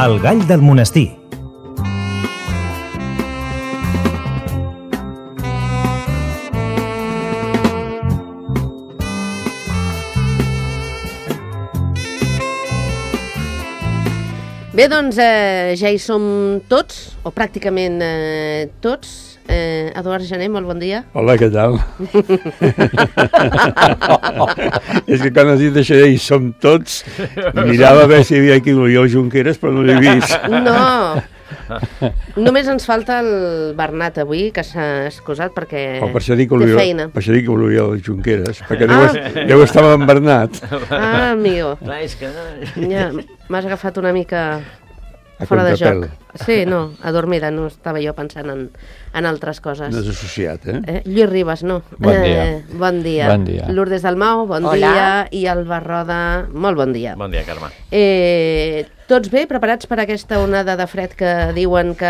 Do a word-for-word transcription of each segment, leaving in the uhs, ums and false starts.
El gall del monestir. Bé, doncs eh, ja hi som tots, o pràcticament eh, tots. Eh, Eduard Gené, molt bon dia. Hola, què tal? És que quan has dit això de hi som tots, mirava a veure si hi havia aquí l'Oriol Junqueras, però no l'he vist. No, només ens falta el Bernat avui, que s'ha excusat perquè Oh, per això dic té l'Oriol, feina. per això dic l'Oriol Junqueras, perquè Ah. deu, es- deu estar amb en Bernat. Ah, amigo, Clar, és que... ja m'has agafat una mica A fora de contrapèl. joc. Sí, no, adormida, no estava jo pensant en, en altres coses. No és associat, eh? Eh, Lluís Ribas, no. Bon dia. Eh, bon dia. Bon dia. Lourdes Dalmau, bon Hola. dia. I Alba Roda, molt bon dia. Bon dia, Carme. Eh, tots bé, preparats per aquesta onada de fred que diuen que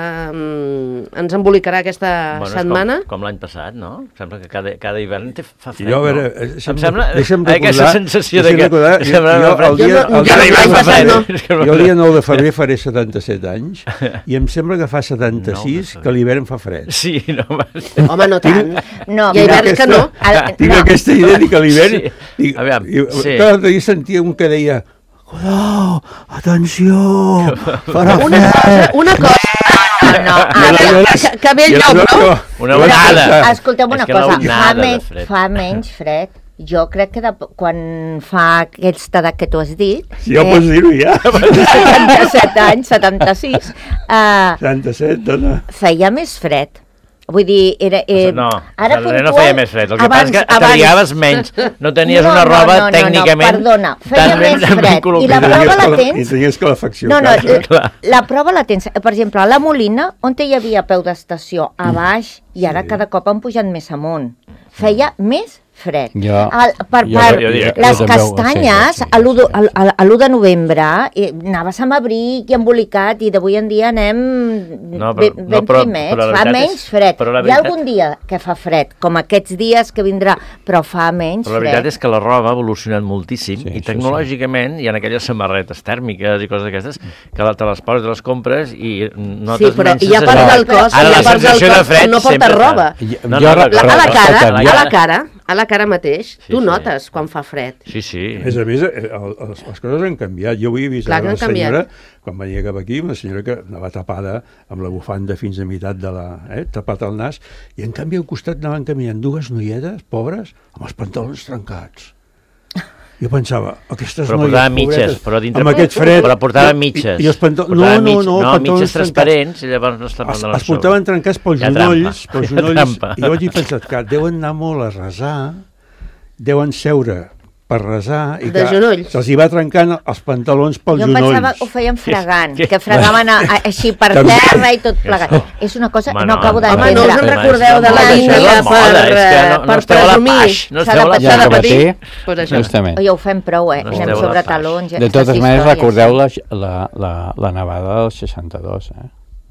mm, ens embolicarà aquesta Bueno, és setmana? Com, com l'any passat, no? Sembla que cada, cada hivern té, fa fred, Jo, a veure, no? eh, Em deixa'm- sembla deixa'm eh, aquesta recordar- sensació de deixa'm que... recordar, jo- sembla jo fred. el dia- Jo no- el dia- jo l'any l'any passat no. Jo el dia nou de febrer faré setanta-set anys i em sembla que fa setanta-sis nou de que l'hivern fa fred. Sí, no, va... Home, no tant. No, Hi ha hiverns aquesta- que no. El- Tinc no. aquesta idea de que l'hivern... Sí. dic- Aviam, i- sí. Cada dia sentia un que deia cuidao, atenció, farà Una cosa, fred. una cosa. No, no, I ara, aleshores- que- que ve el i lloc, aleshores no? jo- Una jo vaig onada. pensar, escolteu una És que cosa, l'onada fa, de men fred. fa menys fred. Jo crec que de, quan fa aquesta edat que tu has dit, Si ja ho pots dir-ho ja. setanta-set anys, setanta-sis, eh, setanta-set, dona. feia més fred. Vull dir, era... Eh, No, ara no, no puntual- feia més fred. El que Abans, passa és que abans. t'abrigaves menys. No tenies No, una no, roba no, no, tècnicament... no, perdona, feia tan més ben- ben fred. I col·locada. la prova la I tens... tenies calefacció. No, no, a casa. la, la prova la tens. Per exemple, a la Molina, on hi havia peu d'estació a baix, i ara Sí. cada cop han pujat més amunt. Feia més fred. Jo- el, per, jo- per jo diria que les jo també ho- castanyes, sí, sí, a l'u de, sí. a- a- a l'u de novembre, eh, anaves amb abric i embolicat, i d'avui en dia anem No, però- ben, no, ben però- primets. però la Fa veritat menys és- fred. però la Hi ha veritat- algun dia que fa fred, com aquests dies que vindrà, però fa menys Però la fred. veritat és que la roba ha evolucionat moltíssim Sí, i sí, tecnològicament hi ha aquelles samarretes tèrmiques i coses d'aquestes que te les poses, te les compres i Sí, notes però menys hi ha part sensació. del cos, Ara hi la ha part del sensació de cos fred on no porta sempre fa. roba. Jo- No, jo no, re- La, a la cara, Escolta'm, a la cara, a la cara mateix, Sí, tu sí. notes quan fa fred. Sí, sí. A més a més, eh, el, les, les coses han canviat. Jo avui he vist Clar que una han canviat. senyora, quan venia cap aquí, una senyora que anava tapada amb la bufanda fins a meitat de la... Eh, tapat el nas, i en canvi al costat anaven caminant dues noietes, pobres, amb els pantalons trencats. Jo pensava, aquestes Però noies portaven mitges, pobretes, però dintre... amb aquest fred... Però portaven i- mitges. I, i els pantalons... No, Portaven no, mitges- no, no, pantalons mitges trencats. transparents i llavors no es Es, tapaven es portaven trencats pels Hi ha genolls, trampa. pels Hi ha genolls, trampa. i jo vaig pensar que deuen anar molt a resar, deuen seure per resar, i De que genolls. se'ls hi va trencant els pantalons pels Jo genolls. pensava que ho feien fregant, Que- que fregaven a, a, així per També. terra i tot plegat. És una cosa Home, que no no, acabo home, Home, no us en d'entendre. recordeu de la Això és Índia la moda, per, és que no- no per esteu a la presumir? paix, no S'ha esteu a de la passar de paix. patir? Sí, Pues això. Justament. Oi, ho fem prou, eh? No Anem esteu a la sobre paix. talons. i De aquestes totes maneres, històries. recordeu la, la, la, la nevada del seixanta-dos, eh?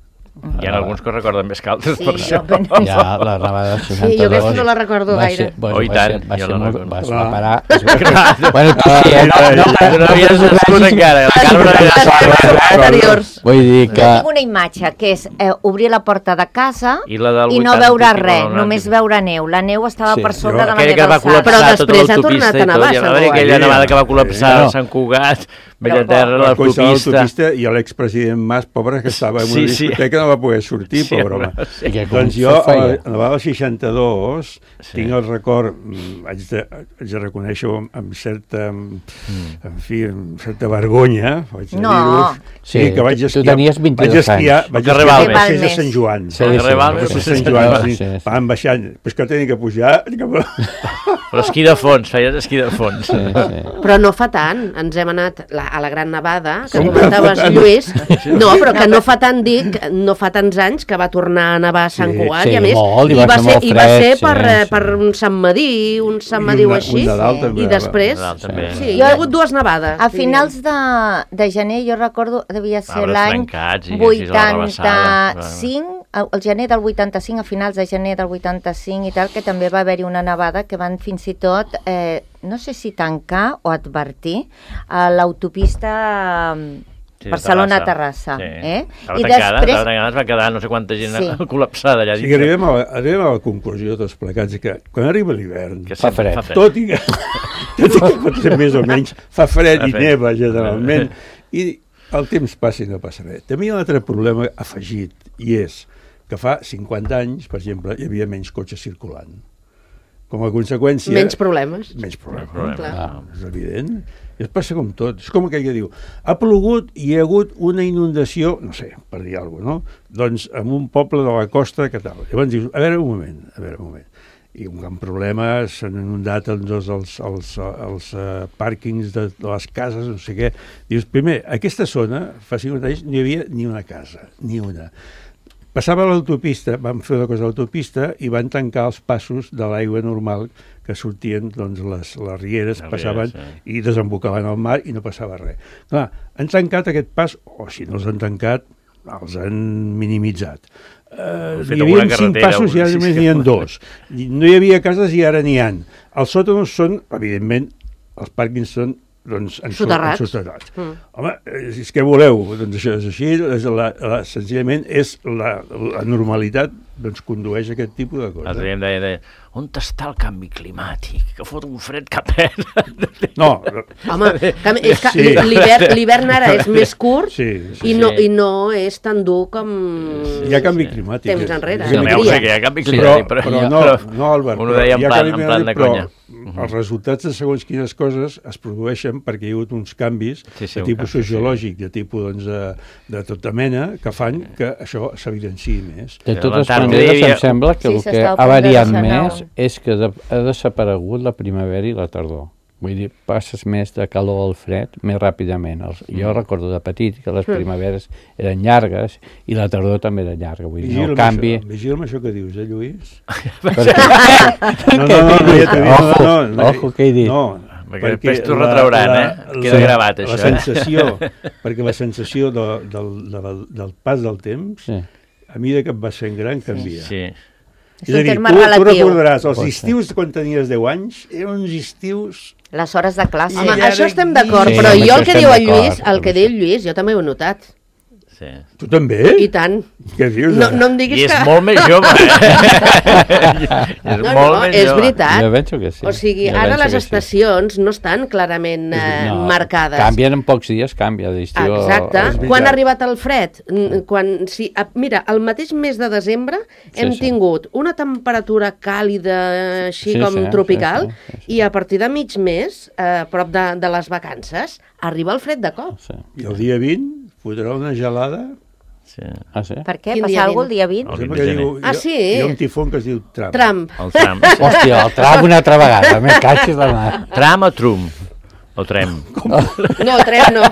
Hi ha alguns que ho recorden més que altres, Sí, per això. jo- Ja, la nevada del seixanta-dos... Sí, jo aquesta no la recordo va gaire. Ser, va, Oh, i va tant, ser, va jo ser la molt, recordo. va, es Clar. va parar... Es va, bueno, tu sí, eh? Ah, No, Tu no havies nascut encara, el Carme no havia nascut. Anteriors. Vull dir que... Jo tinc una imatge, que és eh, obrir la porta de casa I la del i no vuitanta, veure que res, va només anar- veure neu. La neu estava Sí, per sobre jo- de la Aquella que meva va calçada. Però col·lapsar després tota ha l'autopista tornat a i tot. nevar, Ja va Sant haver Cugat. aquella nevada que va col·lapsar No. a Sant Cugat, Però- Bellaterra, Va col·lapsar l'autopista... l'autopista i l'expresident Mas, pobre, que estava en una Sí, sí. discoteca, no va poder sortir, Sí, pobre home. home, sí. I que com Doncs jo, se a feia? la nevada del seixanta-dos, Sí. tinc el record, mm, haig de, haig de reconèixer-ho amb, amb certa, mm. en fi, amb certa vergonya, vaig de No. dir-ho. Sí, Sí, que vaig tu- tu esquiar, tenies vint-i-dos vaig esquiar, anys. vaig Al carrer esquiar Balmes. al passeig de Sant Joan. Sí, Al sí, carrer Balmes, Al passeig de sí, Sant Joan, sí, sí, sí. van baixant, però és que tenia que pujar cap a... Però esquí de fons, feies esquí de fons. Sí, sí. Però no fa tant, ens hem anat la, a la Gran Nevada, que Com que comentaves, fa tant? Lluís. No, però que no fa tant, dic, no fa tants anys que va tornar a nevar a Sant Sí, Cugat, sí, i a més, molt, i i va va ser ser, molt i va fred, ser sí, per, eh, sí. per un Sant Madí, un Sant I Madí un- així, un Nadal també i va- després... Nadal també. Sí, hi Jo- ha hagut dues nevades. A finals de, de gener, jo recordo, devia ser Arbres l'any trencats i així a la rebassada. vuitanta-cinc, el el gener del vuitanta-cinc, a finals de gener del vuitanta-cinc i tal, que també va haver-hi una nevada que van fins i tot, eh, no sé si tancar o advertir, a l'autopista... Sí, Sí, Barcelona, Terrassa. Terrassa. Sí. Eh? Estava I tancada, després... estava tancada, es va quedar no sé quanta gent Sí. col·lapsada allà O sigui, dintre. arribem a, la, arribem a la conclusió tots plegats que quan arriba l'hivern, Que Fa sempre fred. Fa fred. tot i que, tot i que pot ser més o menys, fa fred Fa i fred. neva generalment, i el temps passa i no passa res. També hi ha un altre problema afegit, i és que fa cinquanta anys, per exemple, hi havia menys cotxes circulant. Com a conseqüència... Menys problemes. Menys problemes. Problema. Clar. Ah. És evident. I es passa com tot. És com aquell que diu, ha plogut i hi ha hagut una inundació, no sé, per dir alguna cosa, no? Doncs en un poble de la costa, que tal? Llavors dius, a veure un moment, a veure un moment. I un gran problema, s'han inundat doncs, els, els, els uh, pàrquings de, de les cases, no sé què. Dius, primer, aquesta zona, fa cinquanta anys, no hi havia ni una casa, ni una. Passava l'autopista, vam fer una cosa a l'autopista i van tancar els passos de l'aigua normal que sortien, doncs, les, les rieres, Les passaven rieres, i desembocaven al mar i no passava res. Clar, han tancat aquest pas, o si no els han tancat, els han minimitzat. Uh, Han fet hi havia alguna cinc carretera, passos i ara sí, només sí. n'hi ha dos. I no hi havia cases i ara n'hi ha. Els sòtanos són, evidentment, els pàrquings són doncs, Soterrats. ensoterrats. Mm. Home, és que voleu, doncs això és així, és la, la, senzillament és la, la normalitat, doncs condueix a aquest tipus de coses. L'altre dia em deia, deia, on està el canvi climàtic? Que fot un fred que pena. No, Home, que, és que Sí. l'hivern l'hivern ara és més curt sí, sí. i, no, sí. i no és tan dur com Hi ha canvi climàtic. temps eh? enrere. Hi ha No, canvi ja ho sé diria. que hi ha canvi Però, climàtic, però, però no, no, Albert, Uno deia en hi ha plan, canvi en plan de climàtic, però conya. els resultats de segons quines coses es produeixen perquè hi ha hagut uns canvis Sí, sí, de un tipus canvi, sí. sociològic, de tipus doncs, de, de tota mena, que fan que això s'evidenciï més. De Sí, totes l'Antàrtida maneres, hi havia- em sembla que Sí, el s'està que al ha punt de variat deixar més nou. és que de, ha desaparegut la primavera i la tardor. Vull dir, passes més de calor al fred més ràpidament. Els, jo recordo de petit que les primaveres eren llargues i la tardor també era llarga. Vull dir, Vigila'm, el canvi... això, vigila'm això que dius, eh, Lluís? Perquè... No, no, no, no, ja t'ho dic, Ojo, no, no, no, ojo, què he dit? No, Perquè després t'ho retrauran, eh? Queda gravat, la això, eh? sensació, perquè la sensació de, del, del, del pas del temps, Sí. a mesura que et vas fent gran, canvia. Sí. És un terme tu, tu relatiu. recordaràs, els Pot ser. estius quan tenies deu anys eren uns estius... Les hores de classe. Home, I ara això estem aquí- d'acord, Sí, però amb jo això el que estem diu el d'acord, Lluís, el amb que això. diu el Lluís, jo també ho he notat. Sí. Tu també? I tant. Què dius? No, ara? no em diguis I és que... molt més jove, eh? és No, molt no, més és jove. veritat. Jo penso que sí. O sigui, Jo ara penso les que sí. estacions no estan clarament eh, No, marcades. Canvien en pocs dies, canvia d'estiu. Exacte. és veritat. Quan ha arribat el fred? Mm, Quan, si, a- mira, el mateix mes de desembre hem sí. tingut una temperatura càlida, així Sí, com sí, tropical, sí, sí, sí, sí. i a partir de mig mes, eh, a prop de, de les vacances, arriba el fred de cop. Sí. I el dia vint fotrà una gelada... Sí. Ah, sí? Per què? Quin Passa dia alguna cosa el dia vint? El Sembla vint de que gener. diu, Ah, hi ha- sí? Hi ha un tifó que es diu Trump. Trump. El tram. Hòstia, el tram una altra vegada, me catxis la mà. Tram o trum? O trem? No, tren no.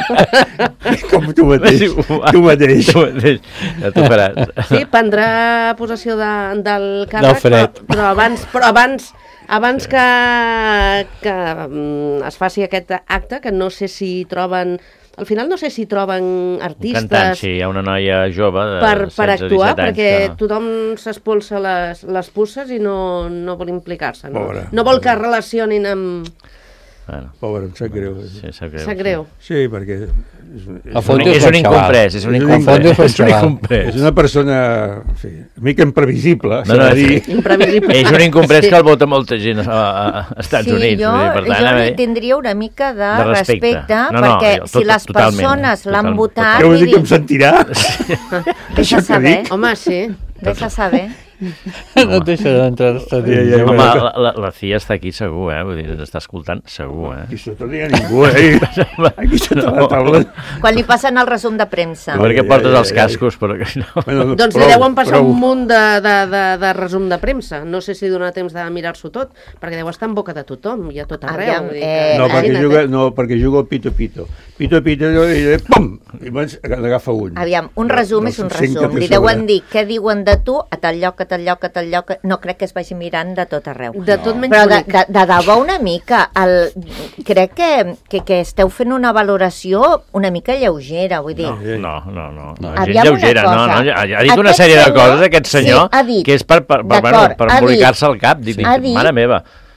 Com tu mateix. És igual. Tu mateix. Tu mateix. Ja t'ho faràs. Sí, prendrà possessió de, del càrrec, Del fred. Però, però abans, però abans, abans que, que mm, es faci aquest acte, que no sé si troben... Al final no sé si troben Un artistes cantant, sí, hi ha una noia jove de per, per setze, actuar, disset anys perquè que- tothom s'espolsa les, les pusses i no, no vol implicar-se. No? Pobre. no vol que es relacionin amb... Bueno, Pobre, em sap greu. sí, sap greu. Sap greu. Sí, perquè... És, A és, És un, Fondo és és un un incomprès, és un És un incomprès. incomprès. És un incomprès. és una persona, en fi, una mica imprevisible, No, s'ha no, de dir. sí. Imprevisible. És un incomprès Sí. que el vota molta gent a, a, a Estats sí, Units. jo, vull dir, per tant, jo a li veure, tindria una mica de, De respecte. respecte, No, no, perquè jo, si tot- les totalment, persones l'han totalment, votat, Què vol dir que em miri, sentirà? deixa que saber, dic? Home, sí. deixa saber. No et deixarà d'entrar als Estats Ja, ja, Units. ja. Home, la, la, la C I A està aquí segur, eh? Vull dir, ens està escoltant segur, eh? Aquí sota no hi ha ningú, eh? Aquí sota la taula. Quan li passen el resum de premsa. A veure què Ai, portes ai, els ai, cascos, però que no... Bueno, Doncs li prou, deuen passar prou. un munt de, de, de, de resum de premsa. No sé si donarà temps de mirar-s'ho tot, perquè deu estar en boca de tothom i a tot arreu. Aviam, Vull dir eh, que- No, perquè imagina't, juga, eh? no, perquè juga el pito-pito. Pito-pito i, i pum! I llavors n'agafa un. Aviam, un resum és un Dels cinc que resum. té Li a deuen sobre. dir què diuen de tu a tal lloc, a tal lloc, a tal lloc. No crec que es vagi mirant de tot arreu. De tot menys Però de, bonic. de, de debò una mica, el, crec que, que, que esteu fent una valoració una mica lleugera, vull dir. No, no, no. no. Aviam Gent una lleugera, no, cosa. no. Ha, ha dit una Aquest sèrie de senyor- coses, aquest senyor, sí, ha dit. que és per, per, per, bueno, D'acord, per ha dit. embolicar-se el cap. Dic, Ha dit. mare meva.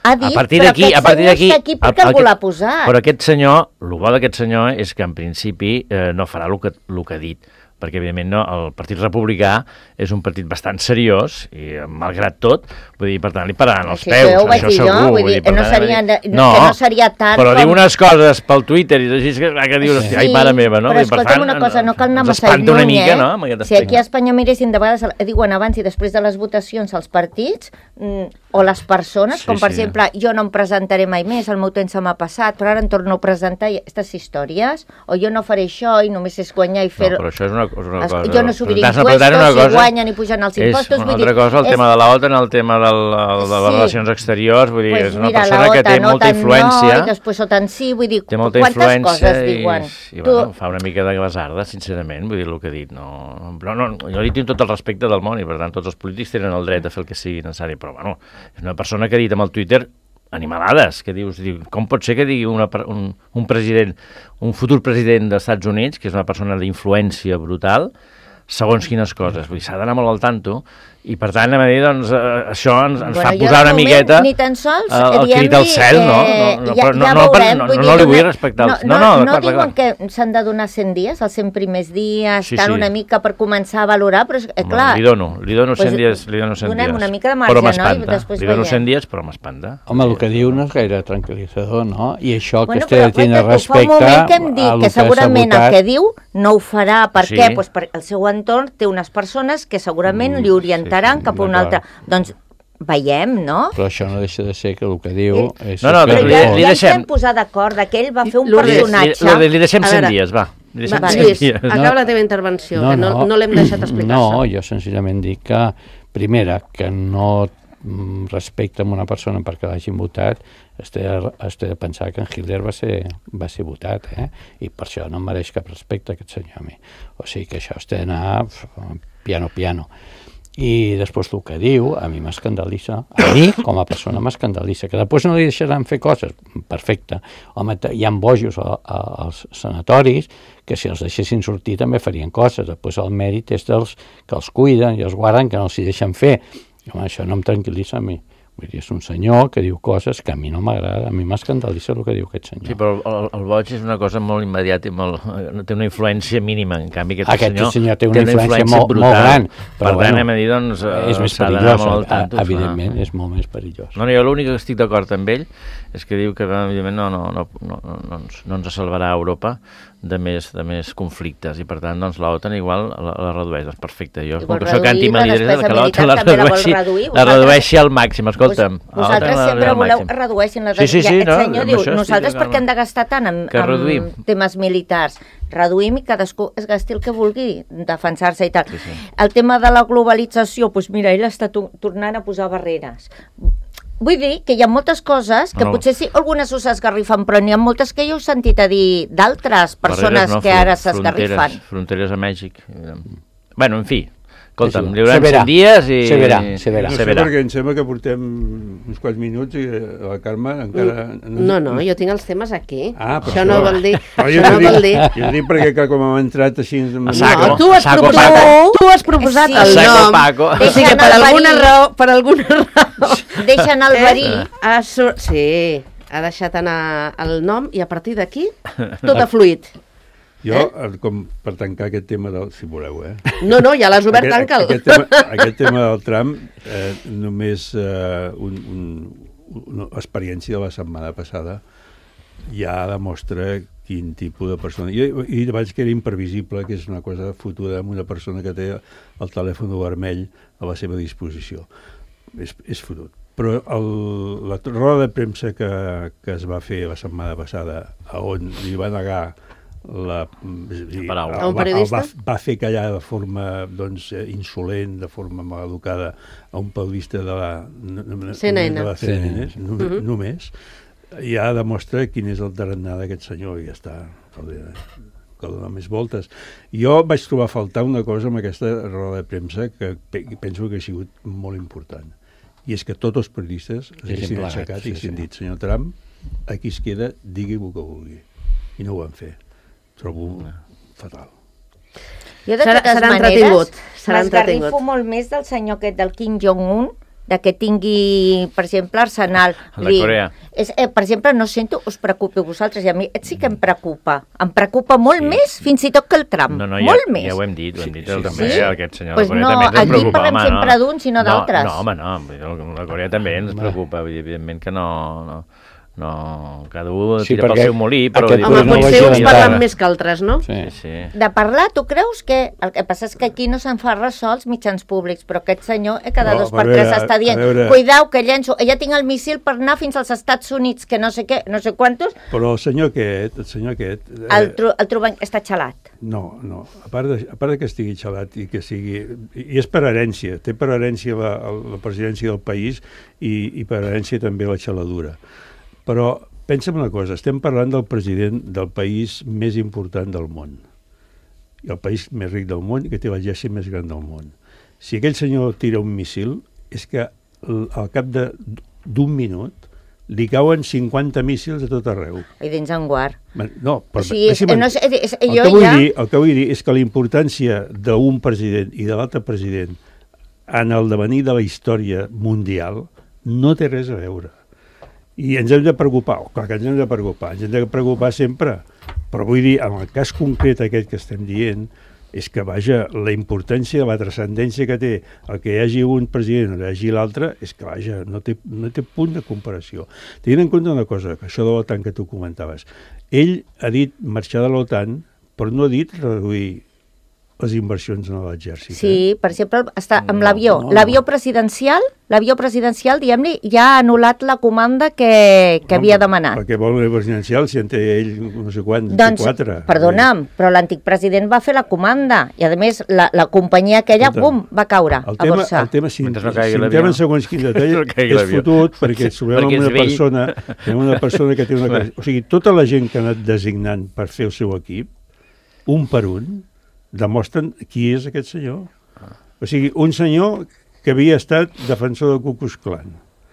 ha dit, a partir però d'aquí, aquest a partir senyor d'aquí, està aquí perquè el- el algú que- l'ha posat. Però aquest senyor, el bo d'aquest senyor és que en principi eh, no farà el que, el que ha dit, perquè evidentment no, el Partit Republicà és un partit bastant seriós i malgrat tot, vull dir, per tant li pararan els Això peus, ja ho vaig això dir jo, segur. vull dir, per no tant, seria- vull dir, no, que no seria tant però com- diu unes coses pel Twitter i així que, que dius, hòstia, ai, mare meva, no? però Vull dir, per escolta'm tant, una cosa, no cal anar ens massa espanta una lluny, mica, eh? no? Amb aquest Si aquí a aspecte. Espanya miressin de vegades, eh, diuen abans i després de les votacions als partits, mm, o les persones, Sí, com per sí. exemple, jo no em presentaré mai més, el meu temps se m'ha passat, però ara em torno a presentar i aquestes històries, o jo no faré això i només és guanyar i fer... No, però això és una, és una Es- cosa... jo no subiré presentar-se- impuestos, presentar-se una si guanyen i pugen els impostos, És vull una dir, altra cosa, el és- tema de l'OTAN, el tema del, el, de les Sí. relacions exteriors, vull dir, Pues és una mira, persona la que té OTAN, molta OTAN influència, no, i després OTAN sí, vull dir, té molta quantes influència coses i, diuen. i Tu- bueno, fa una mica de basarda, sincerament, vull dir, el que he dit, no, però no, jo li tinc tot el respecte del món i per tant tots els polítics tenen el dret a fer el que sigui necessari, però bueno, és una persona que ha dit amb el Twitter animalades, que dius, diu, com pot ser que digui una, per- un, un president, un futur president dels Estats Units, que és una persona d'influència brutal, segons quines coses, vull dir, s'ha d'anar molt al tanto, i per tant, a dir, doncs, eh, això ens, ens Bueno, fa jo posar de una moment miqueta ni tan sols el, el diem-li, crit al cel, no? eh, No, no, ja- però no, ja no, per- veurem, no, vull no, dir, no li vull donar- respectar. No, els- no, no, no, no clar, diuen clar. que s'han de donar cent dies, els cent primers dies, Sí, estar sí. una mica per començar a valorar, però, és, eh, Home, clar... Li dono, li dono Pues, cent dies, li dono cent donem dies. una mica de marge, però no? I m'espanta. després Li dono veiem. cent dies, però m'espanta. Home, el que diu no és gaire tranquil·litzador, no? I això Bueno, que però té de tenir guaita, tu fa un respecte moment que hem a dit lo que s'ha segurament el votat. que diu no ho farà. Per Sí. què? Pues perquè el seu entorn té unes persones que segurament li orientaran sí, cap a un altre... d'acord. Doncs veiem, no? Però això no deixa de ser que el que diu és... No, no, Però li- ja, li ja ens deixem- vam posar d'acord que ell va fer un Lourdes, personatge... Li, li, li deixem A cent veure, dies, va. Li deixem Va, cent Lluís, dies. acaba la teva intervenció, que no, no l'hem deixat explicar-se. No, jo senzillament dic que, primera, que no mm, respecte a una persona perquè l'hagin votat, es té, es té de pensar que en Hitler va ser, va ser votat, eh? I per això no em mereix cap respecte aquest senyor a mi. O sigui que això es té d'anar piano, piano. I després el que diu, a mi m'escandalitza, a mi com a persona m'escandalitza, que després no li deixaran fer coses, perfecte. Home, t- hi ha bojos a, a, als sanatoris que si els deixessin sortir també farien coses, després el mèrit és dels que els cuiden i els guarden, que no els hi deixen fer. Home, això no em tranquil·litza a mi. Vull dir, és un senyor que diu coses que a mi no m'agrada, a mi m'escandalitza el que diu aquest senyor. Sí, però el, el boig és una cosa molt immediata i molt, no té una influència mínima, en canvi aquest, Aquest senyor, senyor té una influència molt- brutal. molt gran, Per però tant, bueno, hem de dir, doncs, eh, és més s'ha d'anar perillós, molt al tanto, a- evidentment, clar. és molt més perillós. No, no, jo l'únic que estic d'acord amb ell és que diu que evidentment no, no, no, no, no, no, ens, no ens salvarà Europa de més, de més conflictes i per tant doncs l'OTAN igual la, la redueix, doncs perfecte, jo I com vol que soc reduir la antimilitar despesa que l'OTAN la militar, també la vol redueixi, reduir. la Vosaltres- redueixi al màxim, escolta'm Vos- a Vosaltres l'OTAN la sempre redueix al voleu màxim. redueixin la Sí, sí, sí, Aquest no, senyor amb diu, això estic nosaltres d'acord. perquè hem de gastar tant en, Que reduïm. en temes militars? Reduïm i cadascú es gasti el que vulgui, defensar-se i tal. Sí, sí. El tema de la globalització, doncs mira, ell està to- tornant a posar barreres. Vull dir que hi ha moltes coses que No, no. potser sí, algunes us esgarrifen, però n'hi ha moltes que jo he sentit a dir d'altres persones Barreres, no, que ara fron- s'esgarrifen. Fronteres, fronteres a Mèxic. Bueno, en fi, escolta'm, Sí, sí. li haurem Se verà. cent dies i... Se verà, se verà. No Se sé, verà. perquè em sembla que portem uns quants minuts i eh, la Carme encara... No, no, jo tinc els temes aquí. Ah, per això no vol dir... No, jo això no t'ho dic- vol dir... Jo dic perquè que com hem entrat així... A saco. No, tu has, Saco proposat, Paco. tu has proposat Sí. el Saco nom. Paco. O sigui que Deixen per el alguna verí. raó, per alguna raó... Deixen el verí. Ha sur... Sí, ha deixat anar el nom i a partir d'aquí tot ha fluït. Jo, eh? com per tancar aquest tema del... Si voleu, eh? No, no, ja l'has obert, Aquest, tanca'l. aquest, tema, aquest tema del tram, eh, només eh, un, un, una experiència de la setmana passada ja demostra quin tipus de persona... Jo he dit abans que era imprevisible, que és una cosa fotuda amb una persona que té el telèfon vermell a la seva disposició. És, és fotut. Però el, la roda de premsa que, que es va fer la setmana passada, a on li va negar la, és a dir, paraula. A un el va- el periodista? va, va fer callar de forma doncs, eh, insolent, de forma maleducada a un periodista de la, no, no, C N N. de la C N N, C N N. només, uh-huh. només, ja demostra quin és el tarannà d'aquest senyor i ja està, cal, cal donar més voltes. Jo vaig trobar a faltar una cosa amb aquesta roda de premsa que pe penso que ha sigut molt important, i és que tots els periodistes s'haguessin plegat, aixecat sí, i haguessin sí. dit, senyor Trump, aquí es queda, digui el que vulgui. I no ho van fer. Trobo fatal. Jo de Serà- totes serà maneres entretingut, serà m'esgarrifo entretingut. molt més del senyor aquest del Kim Jong-un de que tingui, per exemple, Arsenal. El de Corea. És, eh, per exemple, no sento, us preocupi vosaltres, i a mi sí que em preocupa. Em preocupa molt Sí. més, fins i tot que el Trump. No, no, ja, molt més. ja ho hem dit, ho hem dit Sí, el sí, també, sí. aquest senyor Pues de Corea no, també ens aquí preocupa, parlem home, sempre no. d'uns i no No, d'altres. No, home, no, vull dir, la Corea també ens preocupa, vull dir, evidentment que no... no. No, cada un Sí, tira pel perquè seu molí, però... aquest dir, Home, no potser vagi uns a parlen l'entrada. més que altres, no? Sí. Sí, sí. De parlar, tu creus que... El que passa és que aquí no se'n fa ressò als mitjans públics, però aquest senyor eh, cada No, dos a per veure, tres està dient a veure. cuidao que llenço, ja tinc el míssil per anar fins als Estats Units, que no sé què, no sé quantos, Però el senyor aquest, el senyor aquest... eh, el, tro el trobem, està xalat. No, no. A part, de, a part de que estigui xalat i que sigui... I és per herència. Té per herència la, la presidència del país i, i per herència també la xaladura. Però pensa en una cosa, estem parlant del president del país més important del món. I el país més ric del món i que té l'exèrcit més gran del món. Si aquell senyor tira un míssil, és que al cap d'un minut li cauen cinquanta míssils a tot arreu. I dins en guard. No, però... O sigui, és, no és, és, El jo que, vull ja... dir, el que vull dir és que la importància d'un president i de l'altre president en el devenir de la història mundial no té res a veure. I ens hem de preocupar, oh, clar que ens hem de preocupar, ens hem de preocupar sempre, però vull dir, en el cas concret aquest que estem dient, és que, vaja, la importància, la transcendència que té el que hi hagi un president o hi hagi l'altre, és que, vaja, no té, no té punt de comparació. Tenint en compte una cosa, que això de l'OTAN que tu comentaves, ell ha dit marxar de l'OTAN, però no ha dit reduir les inversions en l'exèrcit. Sí, per exemple, està amb No, l'avió. no, no. L'avió presidencial, l'avió presidencial, diguem-li, ja ha anul·lat la comanda que, que havia demanat. Perquè vol l'avió presidencial si en té ell no sé quant, Doncs, quatre. perdona'm, però l'antic president va fer la comanda i, a més, la, la companyia aquella, Escolta, bum, va caure El a tema, borsa. el tema si, Mentre no si caigui entrem l'avió. en segons quin detall, No caigui és l'avió. fotut perquè ens trobem amb Perquè és una vell. persona, tenim una persona que té una... O sigui, tota la gent que ha anat designant per fer el seu equip, un per un, demostren qui és aquest senyor. O sigui, un senyor que havia estat defensor del Ku Klux Klan.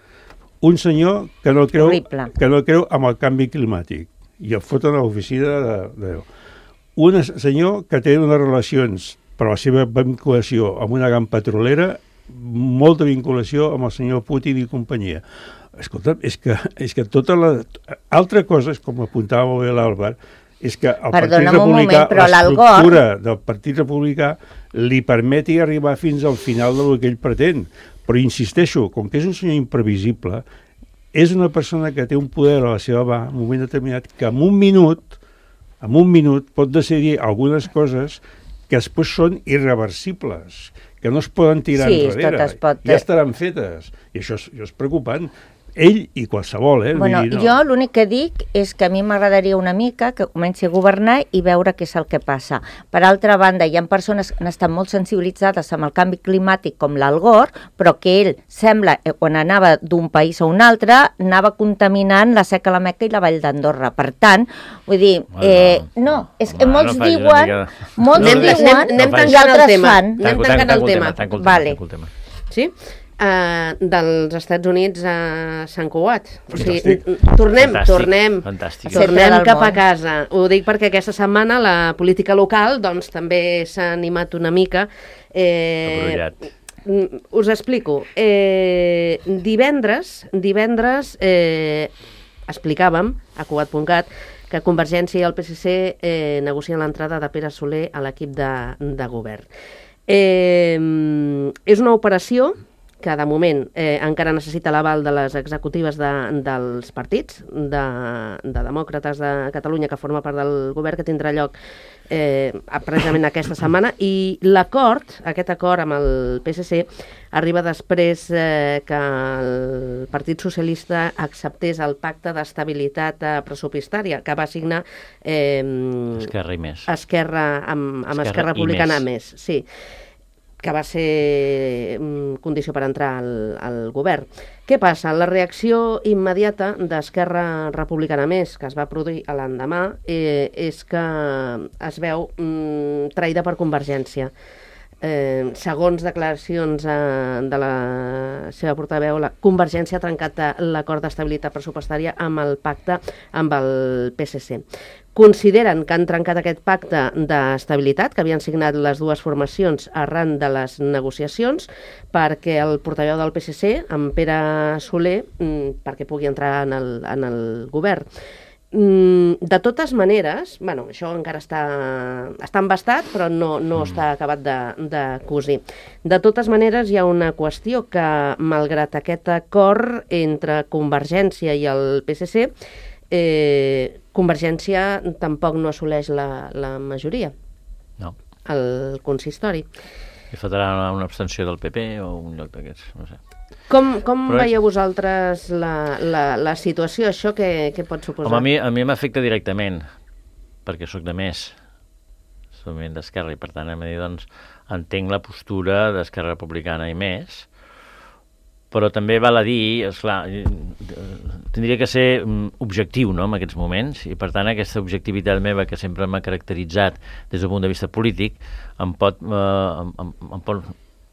Un senyor que no creu, Horrible. que no creu amb el canvi climàtic i el foten a l'oficina de, de Déu. Un senyor que té unes relacions per la seva vinculació amb una gran petrolera, molta vinculació amb el senyor Putin i companyia. Escolta, és que, és que tota la... Altra cosa, és com apuntava molt bé l'Àlvar, és que el Perdona'm Partit un moment, Republicà, però l'estructura del Partit Republicà li permeti arribar fins al final del que ell pretén. Però insisteixo, com que és un senyor imprevisible, és una persona que té un poder a la seva mà en un moment determinat que en un minut, en un minut pot decidir algunes coses que després són irreversibles, que no es poden tirar Sí, enrere, tot es pot- ja estaran fetes. I això és, això és preocupant. Ell i qualsevol, eh? Vull Bueno, dir, no. jo l'únic que dic és que a mi m'agradaria una mica que comenci a governar i veure què és el que passa. Per altra banda, hi ha persones que han estat molt sensibilitzades amb el canvi climàtic, com l'Al Gore, però que ell sembla, eh, quan anava d'un país a un altre, anava contaminant la Seca la Meca i la Vall d'Andorra. Per tant, vull dir, eh, no, és que Home, molts no facis una diuen, mica de- molts Anem- diuen, anem- anem i tancant el altres tema. fan. Anem Tanco, tancant tanco el tema. tanco el Vale. tanco el tema. Sí? Uh, dels Estats Units a Sant Cugat. O sigui, Fantàstic. n- tornem, Fantàstic, tornem. fantàstic. Centre Tornem del cap a món. casa. Ho dic perquè aquesta setmana la política local doncs, també s'ha animat una mica. Eh, Abrollat. mm, us explico. Eh, divendres, divendres eh, explicàvem a Cugat punt cat que Convergència i el P S C eh, negocien l'entrada de Pere Soler a l'equip de, de govern. Eh, és una operació que de moment eh, encara necessita l'aval de les executives de, dels partits, de, de demòcrates de Catalunya, que forma part del govern, que tindrà lloc eh, precisament aquesta setmana, i l'acord, aquest acord amb el P S C, arriba després eh, que el Partit Socialista acceptés el pacte d'estabilitat eh, pressupostària que va signar eh, Esquerra i més. Esquerra amb, amb Esquerra Esquerra i Republicana més. més, sí, que va ser mm, condició per entrar al, al govern. Què passa? La reacció immediata d'Esquerra Republicana més, que es va produir a l'endemà, eh, és que es veu mm, traïda per Convergència. Eh, segons declaracions eh, de la seva portaveu, la Convergència ha trencat l'acord d'estabilitat pressupostària amb el pacte amb el P S C. Consideren que han trencat aquest pacte d'estabilitat que havien signat les dues formacions arran de les negociacions perquè el portaveu del P S C, en Pere Soler, perquè pugui entrar en el, en el govern. De totes maneres, bueno, això encara està, està embastat, però no, no està acabat de, de cosir. De totes maneres, hi ha una qüestió que, malgrat aquest acord entre Convergència i el P S C, eh, Convergència tampoc no assoleix la, la majoria no. al consistori. I faltarà una, una abstenció del P P o un lloc d'aquests, no sé. Com, com Però... veieu vosaltres la, la, la situació, això què, què pot suposar? Home, a mi, a mi m'afecta directament, perquè sóc de més, sóc d'Esquerra, i per tant, a mi, doncs, entenc la postura d'Esquerra Republicana i més, però també val a dir, esclar, tindria que ser objectiu, no?, en aquests moments, i per tant aquesta objectivitat meva, que sempre m'ha caracteritzat des del punt de vista polític, em pot... Eh, em, em pot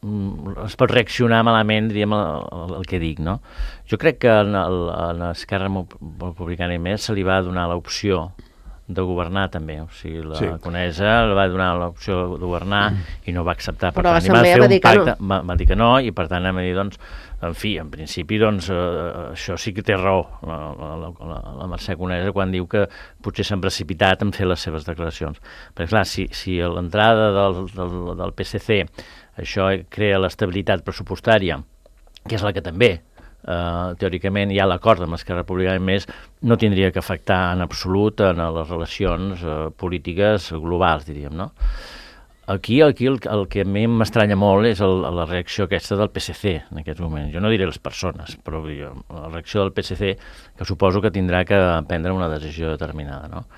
es pot reaccionar malament, diríem, el, el que dic, no? Jo crec que en, el, en Esquerra Republicana i més se li va donar l'opció de governar també, o sigui, la sí. Conesa li va donar l'opció de governar mm. i no va acceptar. Però l'Assemblea va dir que no. Va, va dir que no, i per tant, va dir, doncs, en fi, en principi, doncs, eh, això sí que té raó, la, la, la, la Mercè Conesa, quan diu que potser s'han precipitat en fer les seves declaracions. Perquè, clar, si, si l'entrada del, del, del P S C això crea l'estabilitat pressupostària, que és la que també, eh, teòricament, hi ha l'acord amb Esquerra Republicana i més, no tindria que afectar en absolut en les relacions eh, polítiques globals, diríem, no? Aquí, aquí el, el que a mi m'estranya molt és el, la reacció aquesta del P S C en aquests moments. Jo no diré les persones, però jo, la reacció del P S C, que suposo que tindrà que prendre una decisió determinada, no?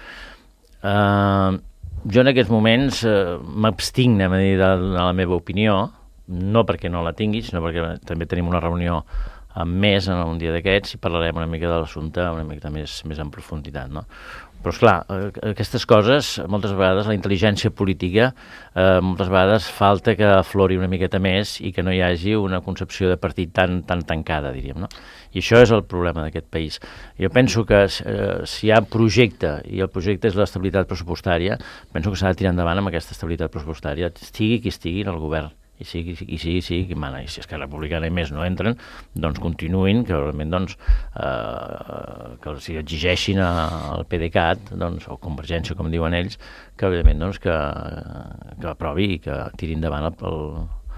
Eh... Jo en aquests moments eh, m'abstinc a dir de donar la meva opinió, no perquè no la tingui, sinó perquè també tenim una reunió amb més en un dia d'aquests i parlarem una mica de l'assumpte una mica més, més en profunditat, no? Però, esclar, eh, aquestes coses, moltes vegades, la intel·ligència política, eh, moltes vegades falta que aflori una miqueta més i que no hi hagi una concepció de partit tan, tan tancada, diríem, no? I això és el problema d'aquest país. Jo penso que eh, si hi ha projecte, i el projecte és l'estabilitat pressupostària, penso que s'ha de tirar endavant amb aquesta estabilitat pressupostària, estigui qui estigui en el govern, i sigui, i sigui, sigui qui mana. I si Esquerra Republicana i més no entren, doncs continuïn, que realment doncs, eh, que els exigeixin al P D C A T, doncs, o Convergència, com diuen ells, que evidentment doncs, que, que aprovi i que tiri endavant el, el,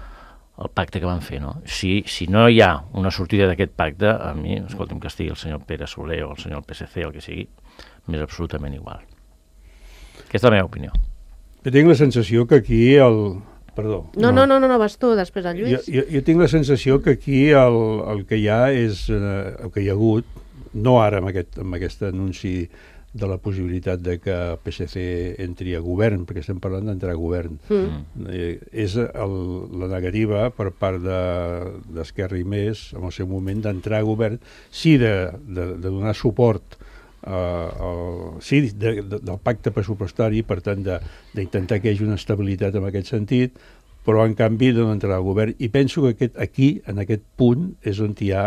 el pacte que van fer, no? Si, si no hi ha una sortida d'aquest pacte, a mi, escolta'm, que estigui el senyor Pere Soler o el senyor P S C, el que sigui, m'és absolutament igual. Aquesta és la meva opinió. Jo tinc la sensació que aquí el... Perdó. No, no, no, no, no, vas tu, després el Lluís. Jo, jo, jo tinc la sensació que aquí el, el que hi ha és, eh, el que hi ha hagut, no ara amb aquest, amb aquest anunci de la possibilitat de que el P S C entri a govern, perquè estem parlant d'entrar a govern, mm. eh, és el, la negativa per part d'Esquerra de, i més, en el seu moment, d'entrar a govern, sí de, de, de donar suport Uh, el, sí, de, de, del pacte pressupostari, per tant d'intentar que hi hagi una estabilitat en aquest sentit, però en canvi de no entrar al govern, i penso que aquest, aquí, en aquest punt, és on hi ha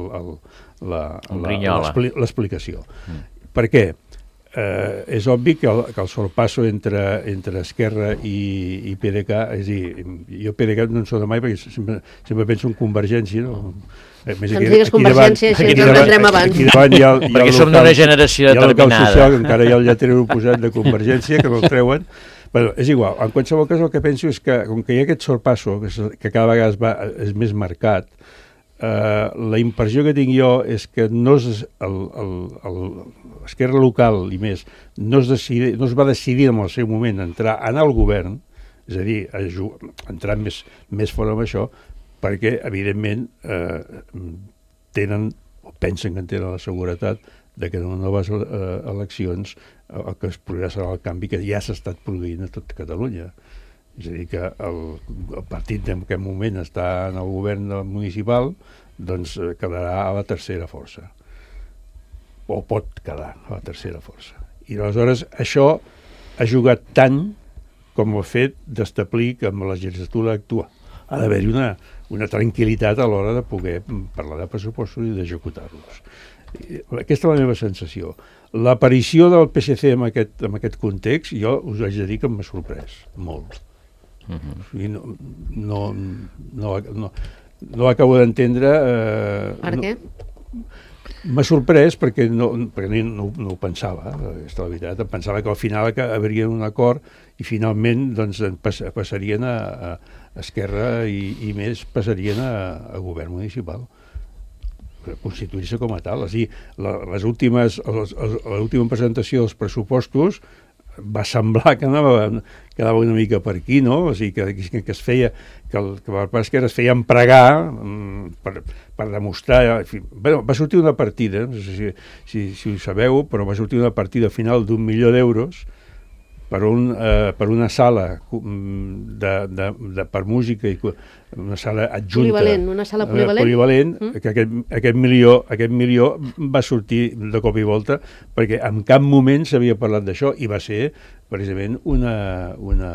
l'explicació. Mm. Per què? Eh, és obvi que el, que el sorpasso entre, entre Esquerra i, i P D C A, és a dir, jo P D C A no en sóc de mai perquè sempre, sempre penso en Convergència, no? Eh, més que ens digues Convergència, així ens entendrem abans. Aquí davant hi ha, hi ha perquè som d'una generació determinada. Hi ha el social, que encara hi ha el lletrero oposat de Convergència, que no el treuen. Bueno, és igual, en qualsevol cas el que penso és que, com que hi ha aquest sorpasso, que, que cada vegada es va, és més marcat, eh, la impressió que tinc jo és que no és el, el, el, l'Esquerra local i més, no es, decidi, no es va decidir en el seu moment entrar, anar al govern, és a dir, a entrar més, més fora amb això, perquè, evidentment, eh, tenen, o pensen que tenen la seguretat de que en les noves eh, eleccions eh, el que es produirà serà el canvi que ja s'ha estat produint a tot Catalunya. És a dir, que el, el partit en aquest moment està en el govern municipal, doncs eh, quedarà a la tercera força. O pot quedar a la tercera força. I aleshores això ha jugat tant com el fet d'establir que amb la legislatura actual ha d'haver-hi una, una tranquil·litat a l'hora de poder parlar de pressupostos i d'executar-los. Aquesta és la meva sensació. L'aparició del P S C en aquest, en aquest context, jo us haig de dir que m'ha sorprès molt. Uh-huh. O sigui, no, no, no, no, no acabo d'entendre... Eh, per què? No, m'ha sorprès perquè no, perquè no, no ho pensava, és la veritat. Em pensava que al final que haurien un acord i finalment doncs, pas, passarien a, a Esquerra i, i més passarien a, a govern municipal, constituir-se com a tal. És a dir, la, les últimes, l'última presentació dels pressupostos va semblar que anava, que anava una mica per aquí, no? O sigui, que, que, que es feia, que, el, que per part esquerra es feia empregar per, per demostrar... En fi, bueno, va sortir una partida, no sé si, si, si ho sabeu, però va sortir una partida final d'un milió d'euros per, un, eh, per una sala de, de, de, per música i una sala adjunta. Polivalent, una sala polivalent. Polivalent, mm. que aquest, aquest, milió, aquest milió va sortir de cop i volta perquè en cap moment s'havia parlat d'això i va ser precisament una... una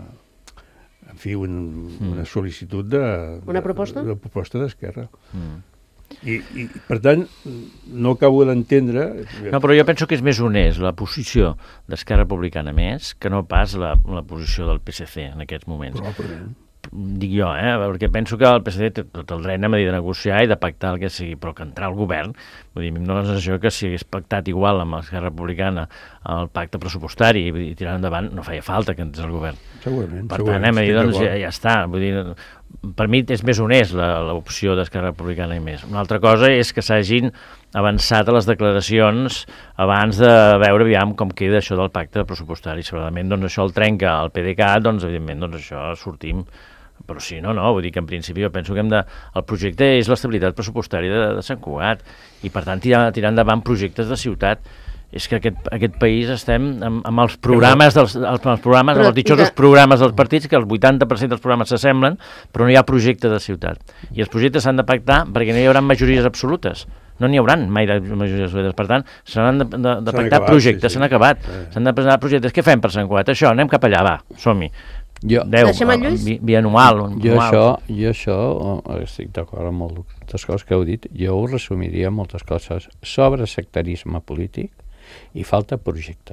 en fi, un, mm. una sol·licitud de... Una proposta? De, de proposta d'Esquerra. Mm. I, i, per tant, no acabo d'entendre... No, però jo penso que és més honest la posició d'Esquerra Republicana més que no pas la, la posició del P S C en aquests moments. Probablement. Dic jo, eh? Perquè penso que el P S D té tot el dret a de negociar i de pactar el que sigui, però que entrar al govern, vull dir, a mi em dóna la sensació que si hagués pactat igual amb l'Esquerra Republicana el pacte pressupostari i, i tirar endavant, no feia falta que entrés al govern. Segurament. Per segurament, tant, hem de dir, doncs ja, ja està, vull dir, per mi és més honest l'opció d'Esquerra Republicana i més. Una altra cosa és que s'hagin avançat a les declaracions abans de veure aviam com queda això del pacte pressupostari. Segurament doncs, això el trenca el P D C A T, doncs evidentment doncs, això sortim. Però sí, no, no, vull dir que en principi jo penso que hem de... El projecte és l'estabilitat pressupostària de, de Sant Cugat i per tant tirar, tirar endavant projectes de ciutat. És que aquest, aquest país estem amb, amb els programes, dels, els, els programes, però, amb els ditxosos de... programes dels partits, que el vuitanta per cent dels programes s'assemblen, però no hi ha projecte de ciutat. I els projectes s'han de pactar perquè no hi haurà majories absolutes. No n'hi haurà mai de majories absolutes. Per tant, s'han de, de, de pactar acabat, projectes, s'han sí, sí. acabat. Sí. S'han de presentar projectes. Què fem per Sant Cugat? Això, anem cap allà, va, som-hi. Jo, deu, bianual. Jo això, jo això estic d'acord amb moltes coses que heu dit. Jo ho resumiria en moltes coses. Sobre sectarisme polític i falta projecte.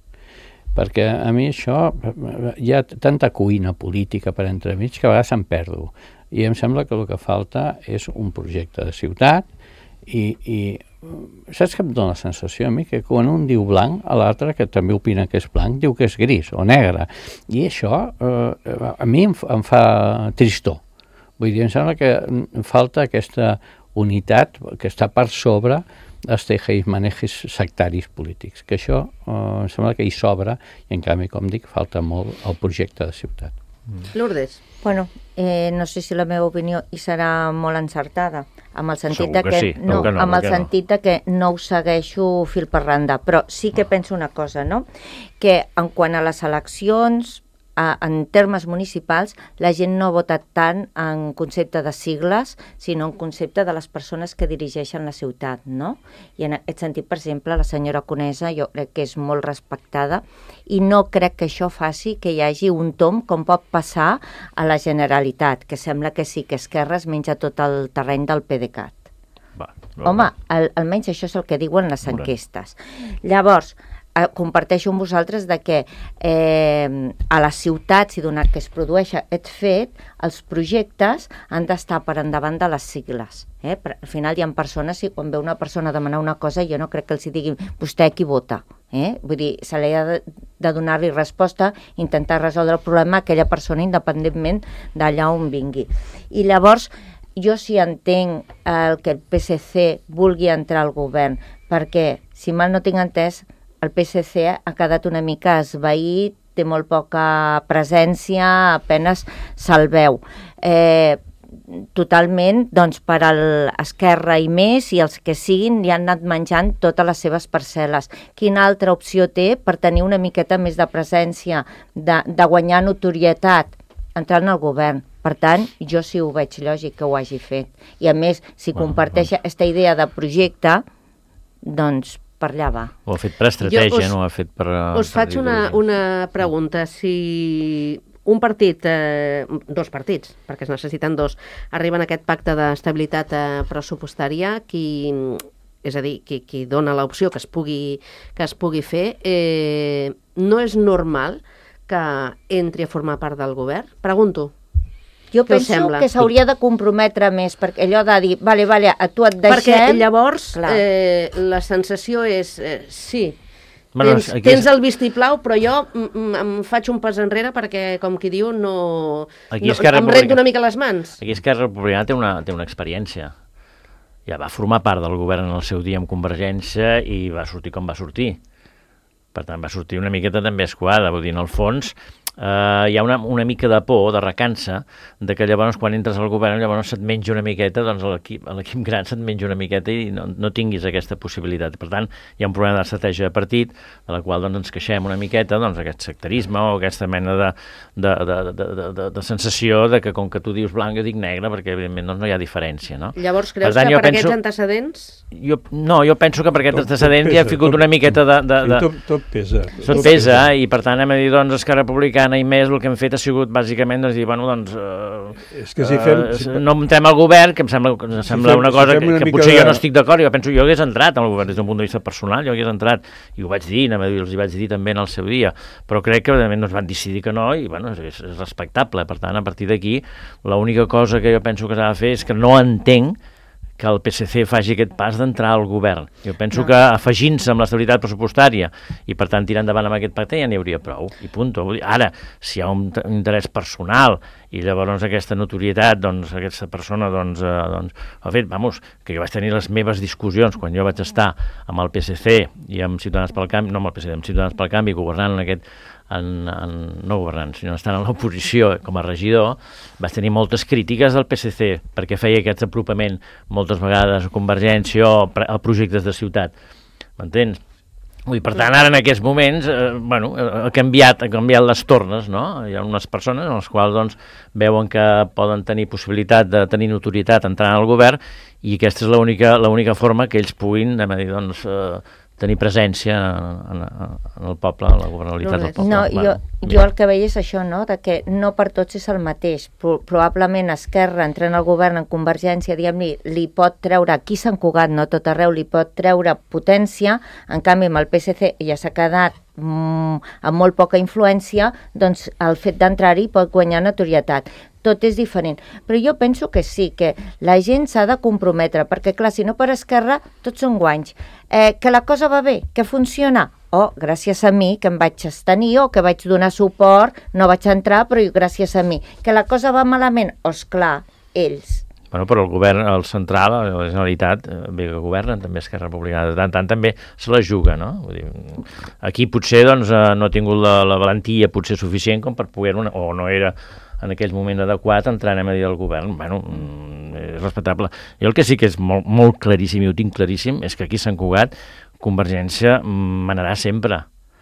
Perquè a mi això, hi ha tanta cuina política per entremig que a vegades em perdo. I em sembla que el que falta és un projecte de ciutat i, i saps que em dóna la sensació a mi que quan un diu blanc, a l'altre, que també opina que és blanc, diu que és gris o negre. I això eh, a mi em, em fa tristor. Vull dir, em sembla que falta aquesta unitat que està per sobre els tejeis-manejis sectaris polítics, que això eh, em sembla que hi sobra i en canvi, com dic, falta molt el projecte de ciutat. Mm. Lourdes. Bueno, eh, no sé si la meva opinió hi serà molt encertada, amb el sentit de que, que sí, no, que no, amb el que sentit de que no ho segueixo fil per randa, però sí que penso una cosa, no? Que en quant a les eleccions, a, en termes municipals, la gent no vota tant en concepte de sigles, sinó en concepte de les persones que dirigeixen la ciutat, no? I en aquest sentit, per exemple, la senyora Conesa jo crec que és molt respectada i no crec que això faci que hi hagi un tomb com pot passar a la Generalitat, que sembla que sí, que Esquerra es menja tot el terreny del P D C A T. Va, Home, al, almenys això és el que diuen les enquestes. Llavors, eh, comparteixo amb vosaltres de que eh, a les ciutats, i donat que es produeix aquest fet, els projectes han d'estar per endavant de les sigles. Eh? Però al final hi ha persones, i quan veu una persona demanar una cosa, jo no crec que els diguin vostè qui vota. Eh? Vull dir, se li ha de, de donar-li resposta, intentar resoldre el problema a aquella persona independentment d'allà on vingui. I llavors, jo sí entenc el que el P S C vulgui entrar al govern, perquè, si mal no tinc entès, el P S C ha quedat una mica esvaït, té molt poca presència, apenes se'l veu. Eh, totalment, doncs, per a l'Esquerra i més, i els que siguin, li han anat menjant totes les seves parcel·les. Quina altra opció té per tenir una miqueta més de presència, de, de guanyar notorietat, entrant al govern? Per tant, jo sí ho veig lògic que ho hagi fet. I a més, si bueno, comparteix bueno. aquesta idea de projecte, doncs per allà va. Ho ha fet per estratègia, us, no ho ha fet per... Us per faig una, una pregunta. Si un partit, eh, dos partits, perquè es necessiten dos, arriben a aquest pacte d'estabilitat eh, pressupostària, qui, és a dir, qui, qui dona l'opció que es pugui, que es pugui fer, eh, no és normal que entri a formar part del govern? Pregunto. Jo penso que s'hauria de comprometre més, perquè allò de dir, vale, vale, a tu et deixem... Perquè llavors eh, la sensació és, eh, sí, bueno, tens, tens és... el vistiplau, però jo em faig un pas enrere perquè, com qui diu, no, aquí no em rento una mica les mans. Aquí Esquerra Republicana té una, té una experiència. Ja va formar part del govern en el seu dia amb Convergència i va sortir com va sortir. Per tant, va sortir una miqueta també escuada, vull dir, en el fons... Uh, hi ha una, una mica de por, de recança, de que llavors quan entres al govern llavors se't menja una miqueta, doncs l'equip gran se't menja una miqueta i no, no tinguis aquesta possibilitat. Per tant, hi ha un problema d'estratègia de partit, de la qual doncs, ens queixem una miqueta, doncs aquest sectarisme o aquesta mena de, de, de, de, de, de, de sensació de que com que tu dius blanc jo dic negre, perquè evidentment doncs, no hi ha diferència. No? Llavors creus per tant, que per penso, aquests antecedents... Jo, no, jo penso que per aquests tot, antecedents tot pesa, hi ha ficat tot, una miqueta de... de, de... Tot, tot pesa. Tot, tot pesa, pesa, i per tant hem de dir, doncs, Esquerra Republicana i més el que hem fet ha sigut bàsicament doncs, dir, bueno, doncs, uh, és que si fem, uh, si... no entrem al govern, que em sembla, em sembla si fem, una cosa si una que, que potser de... jo no estic d'acord, jo penso, jo hagués entrat al govern des d'un punt de vista personal, jo hagués entrat, i ho vaig dir, dir, els hi vaig dir també en el seu dia, però crec que evidentment no es van decidir que no, i bueno, és, és respectable, per tant, a partir d'aquí, l'única cosa que jo penso que s'ha de fer és que no entenc que el P S C faci aquest pas d'entrar al govern. Jo penso no. que afegint-se amb l'estabilitat pressupostària i per tant tirar endavant amb aquest pacte ja n'hi hauria prou, i punt. Ara, si hi ha un interès personal i llavors aquesta notorietat, doncs aquesta persona, doncs, eh, doncs ha fet, vamos, que jo vaig tenir les meves discussions quan jo vaig estar amb el P S C i amb Ciutadans pel Canvi, no amb el P S C, amb Ciutadans pel Canvi, governant en aquest En, en, no governant, sinó estant en l'oposició com a regidor, vaig tenir moltes crítiques del P S C perquè feia aquest apropament moltes vegades a Convergència o a projectes de ciutat, m'entens? I per tant, ara en aquests moments eh, bueno, ha canviat, ha canviat les tornes, no? Hi ha unes persones en les quals doncs, veuen que poden tenir possibilitat de tenir notorietat entrant al govern i aquesta és l'única l'única forma que ells puguin a dir, doncs, eh, tenir presència en, en, en el poble, en la governabilitat del poble. No, jo, jo el que veia és això, no? De que no per tots és el mateix. Pro probablement Esquerra, entrant al govern en Convergència, diguem-li, li pot treure, aquí Sant Cugat, no tot arreu, li pot treure potència, en canvi amb el P S C ja s'ha quedat mm, amb molt poca influència, doncs el fet d'entrar-hi pot guanyar notorietat. Tot és diferent. Però jo penso que sí, que la gent s'ha de comprometre, perquè clar, si no per Esquerra, tots són guanys. Eh, que la cosa va bé, que funciona, o oh, gràcies a mi, que em vaig estenir, o que vaig donar suport, no vaig entrar, però gràcies a mi. Que la cosa va malament, oh, esclar, ells. Bueno, però el govern, el central, la Generalitat, bé que governen, també Esquerra Republicana, de tant tant també se la juga, no? Vull dir, aquí potser doncs, no ha tingut la, la valentia potser suficient com per poder, o no era en aquell moment adequat entrant a dir del govern. Bueno, és respectable. Jo el que sí que és molt, molt claríssim, i ho tinc claríssim, és que aquí a Sant Cugat Convergència manarà sempre.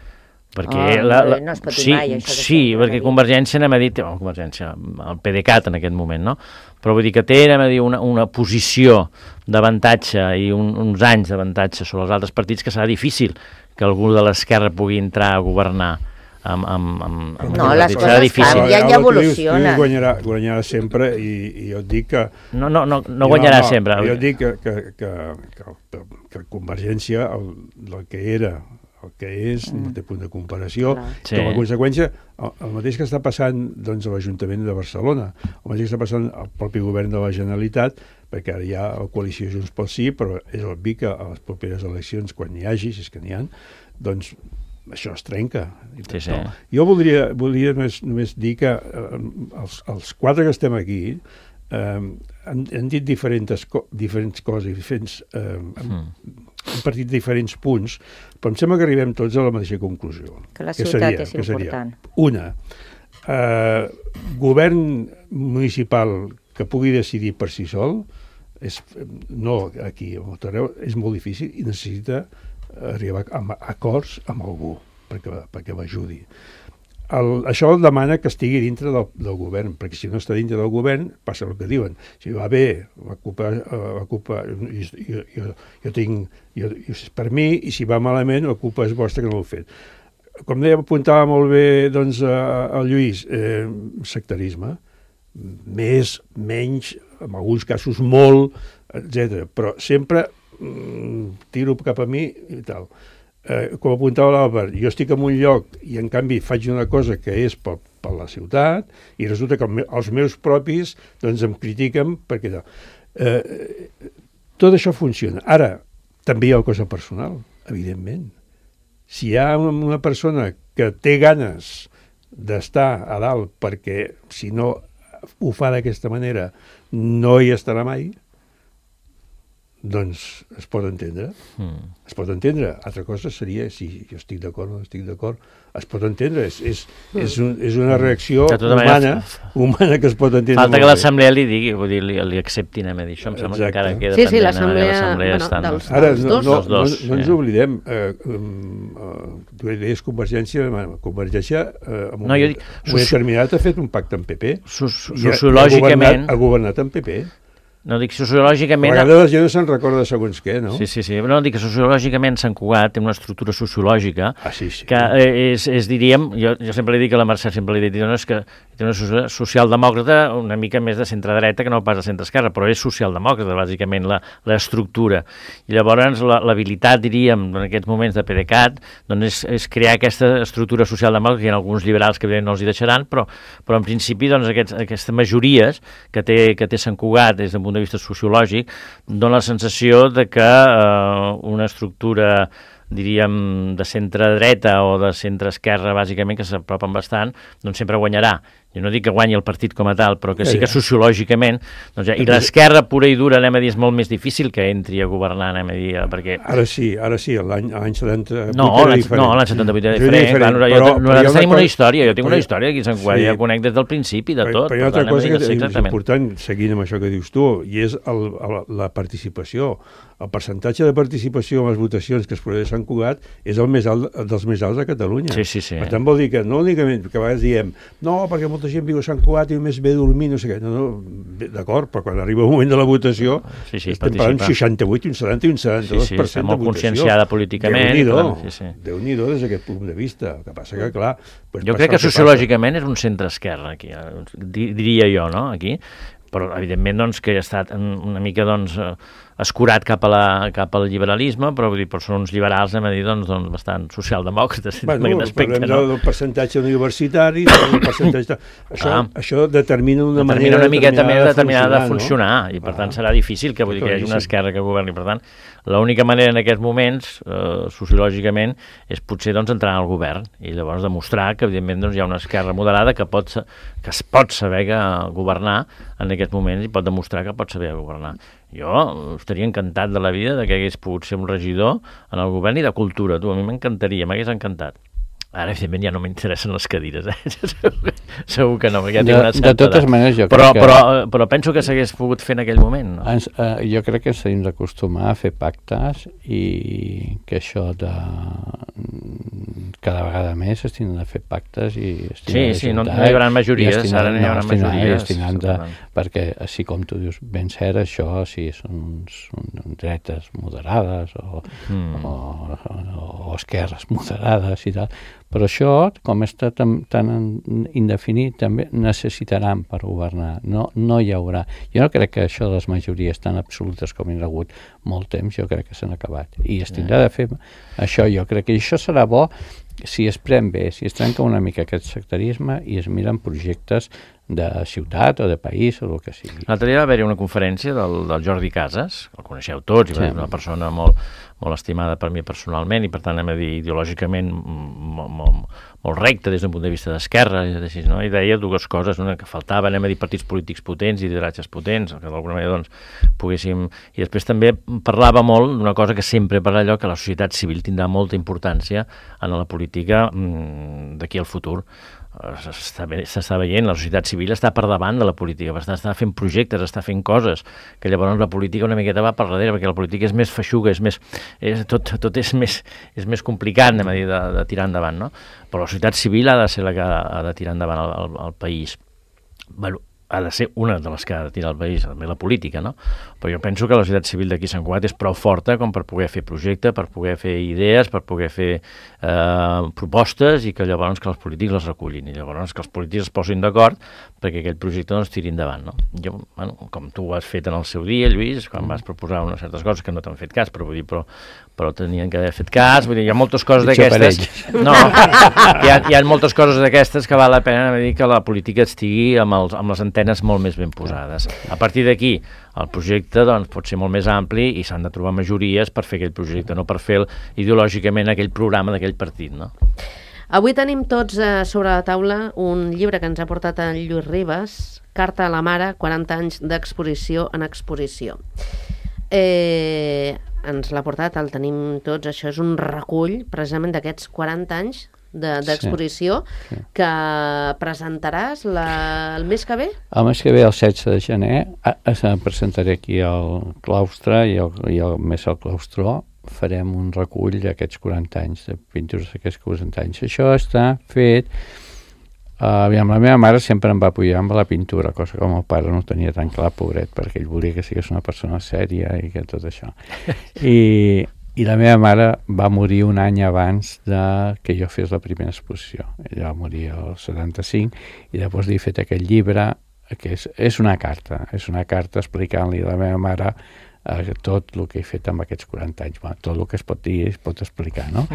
Perquè oh, la, la, no es pot dir sí, mai, això sí, perquè Convergència, anem a dir, oh, Convergència, el PDeCAT en aquest moment, no? Però vull dir que té, anem a dir, una, una posició d'avantatge i un, uns anys d'avantatge sobre els altres partits que serà difícil que algú de l'esquerra pugui entrar a governar amb, amb, amb, amb no, les coses canvien i evolucionen. Guanyarà, guanyarà sempre i, i jo et dic que... No, no, no, no guanyarà no, no, sempre. Jo et dic que, que, que, que, que Convergència, el, el que era, el que és, mm. no té punt de comparació, sí. Com a conseqüència, el, el mateix que està passant doncs, a l'Ajuntament de Barcelona, el mateix que està passant al propi govern de la Generalitat, perquè ara hi ha la coalició Junts pel Sí, però és obvi que a les properes eleccions, quan n'hi hagi, si és que n'hi ha, doncs això es trenca. Sí, sí. No. Jo voldria, voldria només, només dir que eh, els, els quatre que estem aquí eh, han, han dit diferents, co diferents coses, diferents, eh, mm. han partit diferents punts, però em sembla que arribem tots a la mateixa conclusió. Que la ciutat seria, és important. Seria, una, eh, govern municipal que pugui decidir per si sol, és, no aquí, a Monterreu, és molt difícil i necessita arribar a acords amb algú perquè, perquè l'ajudi. el, això el demana que estigui dintre del, del govern, perquè si no està dintre del govern, passa el que diuen. Si va bé, la culpa, la culpa jo, jo, jo, jo tinc, jo, jo, és per mi, i si va malament, la culpa és vostra que no l'heu fet. Com deia, apuntava molt bé doncs, el Lluís, eh, sectarisme, més, menys, en alguns casos molt, etcètera. Però sempre mm, tiro cap a mi i tal. Eh, com apuntava l'Àlvar, jo estic en un lloc i en canvi faig una cosa que és per, per la ciutat i resulta que els meus propis doncs em critiquen perquè eh, tot això funciona. Ara, també hi ha la cosa personal, evidentment. Si hi ha una persona que té ganes d'estar a dalt perquè si no ho fa d'aquesta manera no hi estarà mai, doncs es pot entendre. Mm. Es pot entendre. Altra cosa seria si jo estic d'acord o no estic d'acord. Es pot entendre. És, és, mm. és, un, és una reacció humana, humana que es pot entendre. Falta que l'Assemblea li digui, vull dir, li, li acceptin a dir això. Em sembla que encara queda sí, sí, pendent. l'Assemblea bueno, dels, Ara, dels no, dos. no, No, no, dos, no ens sí. oblidem. Eh, um, tu deies Convergència, Convergència eh, en un, no, jo dic, un determinat ha fet un pacte amb P P. Sociològicament... Ha governat amb P P. No, dic, sociològicament... A vegades la gent no se'n recorda segons què, no? Sí, sí, sí. No, dic que sociològicament Sant Cugat té una estructura sociològica ah, sí, sí. que és, és, diríem, jo, jo sempre li dic a la Mercè, sempre li dic, no, és que té una socialdemòcrata una mica més de centre-dreta que no pas de centre-esquerra, però és socialdemòcrata, bàsicament, l'estructura. I llavors l'habilitat, diríem, en aquests moments de PDeCAT, doncs és, és crear aquesta estructura socialdemòcrata, que hi ha alguns liberals que no els hi deixaran, però, però en principi, doncs, aquests, aquestes majories que té, que té Sant Cugat des d'un punt de vista sociològic, dona la sensació de que eh, una estructura, diríem, de centre-dreta o de centre-esquerra, bàsicament, que s'apropen bastant, doncs sempre guanyarà. Jo no dic que guanyi el partit com a tal, però que sí que sociològicament... Doncs ja, i l'esquerra pura i dura, anem a dir, és molt més difícil que entri a governar, anem a dir, perquè... Ara sí, ara sí, l'any setanta-vuit no, era diferent. No, l'any setanta-vuit era diferent. diferent. Clar, però, jo, nosaltres tenim una història, jo tinc una història aquí a Sant Cugat, sí, ja conec des del principi de tot. Però hi ha altra cosa que és important, seguint amb això que dius tu, i és el, el, la participació. El percentatge de participació en les votacions que es produeix a Sant Cugat és el més alt, dels més alts de Catalunya. Sí, sí, sí. Per tant, vol dir que no únicament, que a vegades diem, no, perquè molta gent viu a Sant Cugat i només ve a dormir, no sé què. No, no, d'acord, però quan arriba el moment de la votació, sí, sí, estem parlant un seixanta-vuit, un setanta i un setanta-dos per cent sí, sí, de votació. Molt conscienciada políticament. Déu-n'hi-do, sí, sí. Déu-n'hi-do des d'aquest punt de vista. El que passa que, clar... Pues jo crec que sociològicament és un centre-esquerra, aquí, diria jo, no?, aquí. Però, evidentment, doncs, que ha estat una mica, doncs, escurat cap, a la, cap al liberalisme, però, vull dir, però són uns liberals, hem de dir, doncs, doncs bastant socialdemòcrates. Bueno, aspecte, parlem no? del percentatge universitari, del percentatge... Això, ah, això determina una determina manera una miqueta més determinada de funcionar, no? I per tant serà difícil que, vull dir, que hi hagi una esquerra que governi. Per tant, l'única manera en aquests moments, eh, sociològicament, és potser, doncs, entrar al govern i llavors demostrar que, evidentment, doncs, hi ha una esquerra moderada que, pot, que es pot saber que governar en aquests moments i pot demostrar que pot saber governar. Jo estaria encantat de la vida de que hagués pogut ser un regidor en el govern i de cultura. Tu, a mi m'encantaria, m'hagués encantat. Ara, evidentment, ja no m'interessen les cadires, eh? Segur que no, perquè ja tinc una certa de totes maneres, jo però, crec que... Però, però penso que s'hagués pogut fer en aquell moment, no? Ens, eh, jo crec que ens hem d'acostumar a fer pactes i que això de... cada vegada més es tenen de fer pactes i... Sí, sí, no, no hi haurà majories, ara no hi haurà majories. De, perquè, així com tu dius, ben cert, això, sí, són, són dretes moderades o, mm. o, o, o esquerres moderades i tal, però això, com està tan, tan indefinit, també necessitaran per governar. No, no hi haurà. Jo no crec que això de les majories tan absolutes com hi ha hagut molt temps, jo crec que s'han acabat. I es tindrà de fer això, jo crec que això serà bo si es pren bé, si es trenca una mica aquest sectarisme i es miren projectes de ciutat o de país o el que sigui. L'altre dia va haver-hi una conferència del, del Jordi Casas, el coneixeu tots, i sí. Va una persona molt, molt estimada per mi personalment i per tant anem a dir ideològicament molt, molt, molt recte des d'un punt de vista d'esquerra, no? I deia dues coses, una que faltava, anem a dir partits polítics potents i lideratges potents, que d'alguna manera doncs poguéssim... I després també parlava molt d'una cosa que sempre parla allò, que la societat civil tindrà molta importància en la política mmm, d'aquí al futur. s'està veient, la societat civil està per davant de la política, està, està fent projectes, està fent coses, que llavors la política una miqueta va per darrere, perquè la política és més feixuga, és més, és, tot, tot és més, és més complicat, anem a dir, de, de tirar endavant, no? Però la societat civil ha de ser la que ha de tirar endavant el, el, el país. Bueno, ha de ser una de les que ha de tirar el país, també la política, no? Però jo penso que la societat civil d'aquí Sant Cugat és prou forta com per poder fer projecte, per poder fer idees, per poder fer eh, propostes i que llavors que els polítics les recullin i llavors que els polítics es posin d'acord perquè aquest projecte doncs tiri endavant, no? Jo, bueno, com tu ho has fet en el seu dia, Lluís, quan vas proposar unes certes coses que no t'han fet cas, però vull dir, però, però tenien que haver fet cas, vull dir, hi ha moltes coses d'aquestes... No, hi ha, hi ha moltes coses d'aquestes que val la pena dir que la política estigui amb, els, amb les antenes molt més ben posades. A partir d'aquí, el projecte doncs, pot ser molt més ampli i s'han de trobar majories per fer aquell projecte, no per fer ideològicament aquell programa d'aquell partit, no? Avui tenim tots eh, sobre la taula un llibre que ens ha portat en Lluís Ribas, Carta a la mare, quaranta anys d'exposició en exposició. Eh, ens l'ha portat, el tenim tots, això és un recull precisament d'aquests quaranta anys d'exposició de, sí, sí. que presentaràs la, el mes que ve? El mes que ve, el setze de gener, a, a, presentaré aquí al claustre i, el, i el, més al claustró farem un recull d'aquests quaranta anys, de pintures d'aquests quaranta anys. Això està fet... Uh, aviam, la meva mare sempre em va apoyar amb la pintura, cosa que el meu pare no tenia tan clar, pobret, perquè ell volia que sigués una persona sèria i que tot això. I, i la meva mare va morir un any abans de que jo fes la primera exposició. Ella va morir al setanta-cinc i llavors li he fet aquest llibre, que és, és una carta, és una carta explicant-li a la meva mare eh, tot el que he fet amb aquests quaranta anys. Bueno, tot el que es pot dir es pot explicar, no?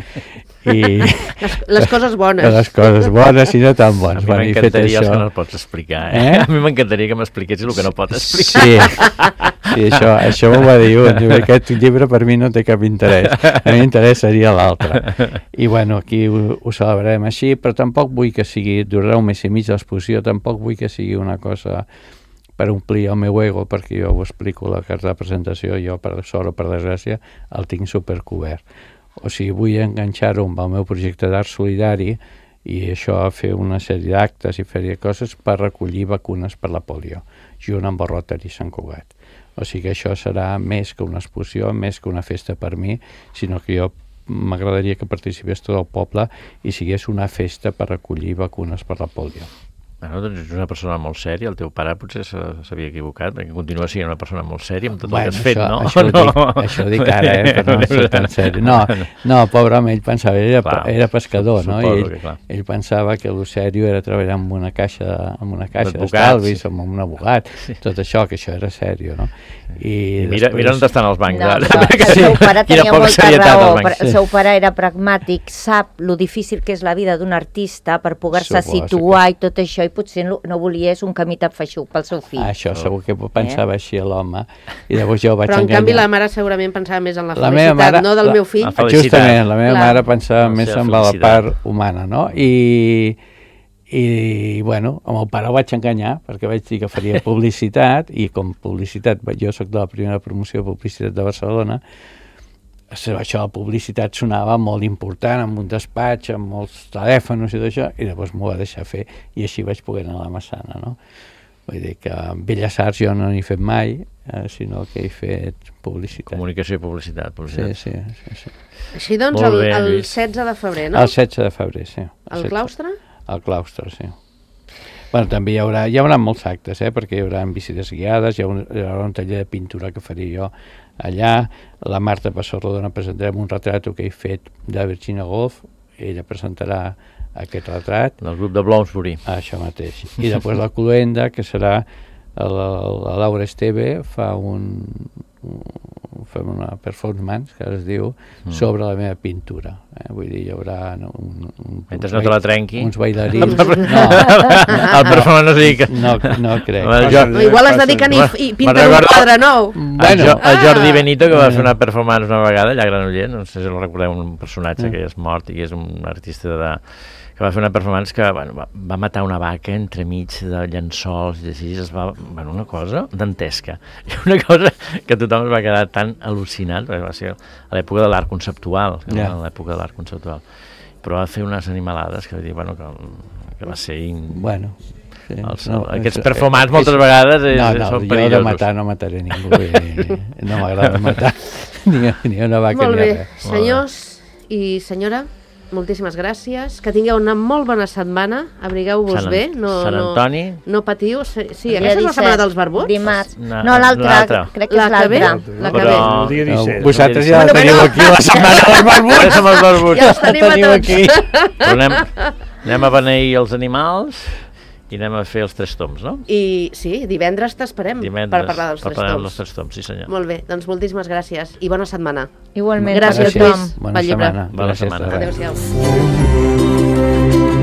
I les, les coses bones. Les coses bones i no tan bones. A mi m'encantaria els que no pots explicar, eh? eh? A mi m'encantaria que m'expliquessis el que no pots explicar. Sí, sí això, això m'ho va dir un. Aquest llibre per mi no té cap interès. A mi l'interès seria l'altre. I bueno, aquí ho, ho celebrarem així, però tampoc vull que sigui, durarà un mes i mig l'exposició, tampoc vull que sigui una cosa per omplir el meu ego, perquè jo ho explico la carta de presentació, jo per sort o per desgràcia el tinc supercobert. O sigui, vull enganxar-ho amb el meu projecte d'art solidari i això a fer una sèrie d'actes i fer coses per recollir vacunes per la polio, junt amb el Rotary Sant Cugat. O sigui que això serà més que una exposició, més que una festa per mi, sinó que jo m'agradaria que participés tot el poble i sigués una festa per recollir vacunes per la polio. Bueno, doncs ets una persona molt sèria, el teu pare potser s'havia equivocat, perquè continua sent una persona molt sèria amb tot bueno, el que has fet, això, no? Això, no? Ho dic, això ho dic ara, eh, per no ser tan sèrio. No, no, pobre home, ell pensava, ell era, clar, era pescador, no? I ell, que, ell pensava que el sèrio era treballar amb una caixa, amb una caixa d'estalvis, sí. amb un abogat, sí. Tot això, que això era sèrio, no? I, I mira, després... mira on estan els bancs, no, ara. No, el seu pare tenia molta raó, el sí. seu pare era pragmàtic, sap lo difícil que és la vida d'un artista per poder-se situar que... i tot això, i potser no, no volies un camí tan feixuc pel seu fill. Ah, això segur que pensava eh? Així l'home, i llavors jo vaig Però en enganyar. canvi la mare segurament pensava més en la, la felicitat, mare, no del la, meu fill. Justament, la meva Clar. mare pensava més en la part humana, no? I... i bueno, amb el pare ho vaig enganyar perquè vaig dir que faria publicitat i com publicitat, jo soc de la primera promoció de publicitat de Barcelona, això de publicitat sonava molt important, amb un despatx, amb molts telèfons i tot això, i llavors m'ho va deixar fer i així vaig poder anar a la Massana, no? Vull dir que en Belles Arts jo no n'he fet mai, eh, sinó que he fet publicitat. Comunicació i publicitat. publicitat. Sí, sí, sí, sí. Així doncs, el, bé, el Lluís. setze de febrer, no? El setze de febrer, sí. El, el claustre? Al claustre, sí. Bueno, també hi haurà, hi haurà molts actes, eh, perquè hi haurà visites guiades, hi haurà, hi haurà un taller de pintura que faré jo allà, la Marta Passorrodona presentarem un retrat que he fet de Virginia Woolf, ella presentarà aquest retrat. Del grup de Bloomsbury. Això mateix. I després la Cluenda, que serà la, la Laura Esteve, fa un... fem una performance, que es diu, mm. sobre la meva pintura. Eh? Vull dir, hi haurà... No, un, un, Mentre no te la trenqui. Uns bailarins. No, el performance no sé que... No, no crec. El Jordi, igual es dediquen i, i pinten un quadre nou. Bueno, el, el Jordi Benito, que va fer una performance una vegada, allà a Granollers, no sé si el recordeu, un personatge que és mort i que és un artista de... que va fer una performance que bueno, va, va matar una vaca entremig de llençols i així, es va, bueno, una cosa dantesca, i una cosa que tothom es va quedar tan al·lucinat, perquè va ser a l'època de l'art conceptual, yeah. a l'època de l'art conceptual, però va fer unes animalades que va dir, bueno, que, que va ser... In... Bueno... Sí, Els, no, aquests és, perfumats és, moltes vegades és, no, no, són jo perillosos. de matar no mataré ningú i no m'agrada matar ni, ni una vaca Molt ni bé, res. senyors i senyora, moltíssimes gràcies, que tingueu una molt bona setmana, abrigueu-vos Sant, bé, no, Sant no, Antoni. no patiu, sí, sí El aquesta dia és la setmana disset, dels barbuts? Dimarts. No, No, l'altra, l'altra. crec que La és que ve? l'altra. La que Però- ve. El dia No, disset. vosaltres ja Bueno, la teniu bueno. aquí, la setmana dels barbuts. Ja som els barbuts. Ja els tenim a teniu tots. aquí. Però anem, anem a beneir els animals i anem a fer els tres toms, no? I sí, divendres t'esperem Divendres, per parlar dels per tres parlar toms. dels tres toms, sí senyor. Molt bé, doncs moltíssimes gràcies i bona setmana. Igualment, Gràcies, per tothom. Lluís. Bona Pel llibre. setmana. Bona Gràcies setmana. de res. Adéu-siau.